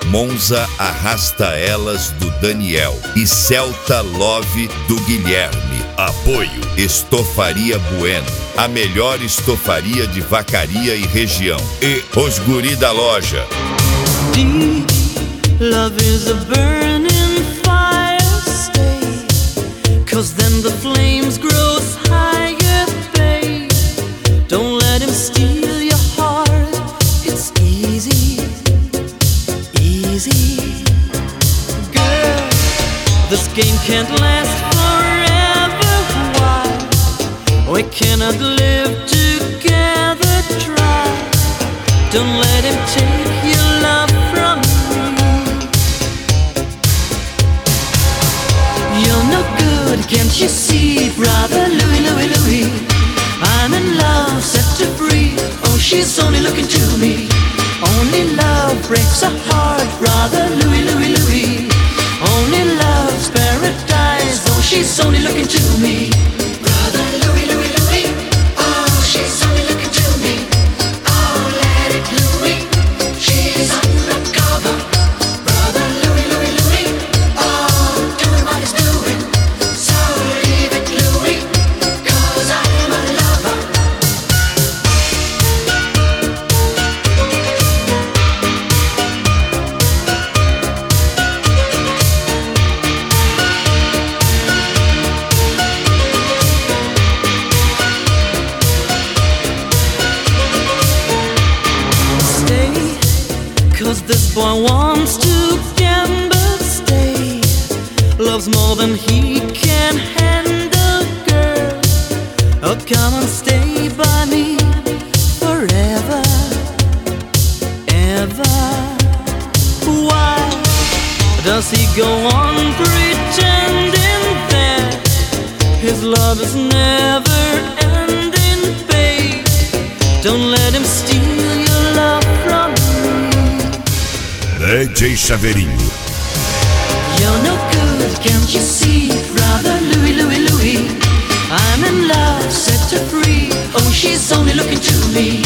Monza Arrasta Elas do Daniel e Celta Love do Guilherme. Apoio Estofaria Bueno, a melhor estofaria de Vacaria e região. E os guri da loja. Deep love is a burning fire, stay, 'cause then the flames grow higher, babe. Don't let him steal your heart, it's easy, easy. Girl, this game can't last forever, why? We cannot live together, try. Don't let him take your love from me. You're no good, can't you see, brother Louie, Louie, Louie? I'm in love, set her free. Oh, she's only looking to me. Only love breaks a heart, brother Louie, Louie, Louie. Only love's paradise. Oh, she's only looking to me. Brother Louie, Louie, Louie. Oh, she's only looking to me. Oh, let it Louie. She's undercover. Brother Louie, Louie, Louie. Oh, doing what he's doing. So leave it Louie, 'cause I am a lover. Stay, 'cause this boy wants to gamble, stay. Loves more than he can handle, girl. Oh, come and stay by me forever, ever. Why does he go on pretending that his love is never ending, babe? Don't let him steal your love from me. DJ Chaveirinho. You're no good, can't you see, brother Louie, Louie, Louie? I'm in love, set her free. Oh, she's only looking to me.